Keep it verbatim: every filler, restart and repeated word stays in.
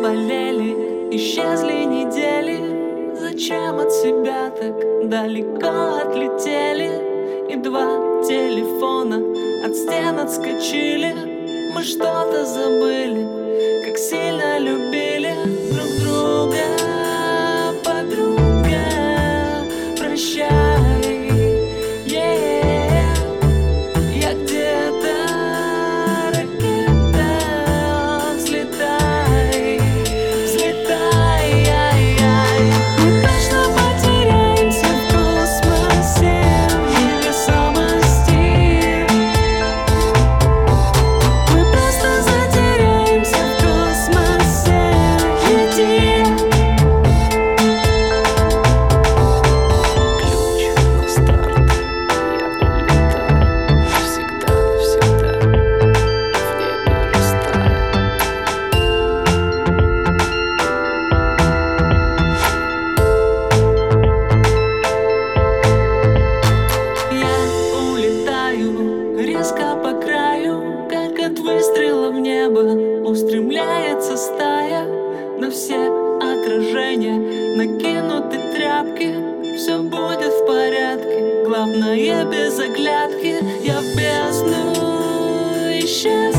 заболели, исчезли недели. Зачем от себя так далеко отлетели? И два телефона от стен отскочили. Мы что-то забыли, как сильно любили друг друга. Подруга, прощай, yeah. Я где-то ракета, взлетай, взлетай, ай-яй. Мы точно потеряемся в космосе, в невесомости. Мы просто затеряемся в космосе. Лети. Резко по краю, как от выстрела в небо, устремляется стая. На все отражения накинуты тряпки. Все будет в порядке, главное без оглядки. Я в бездну исчез.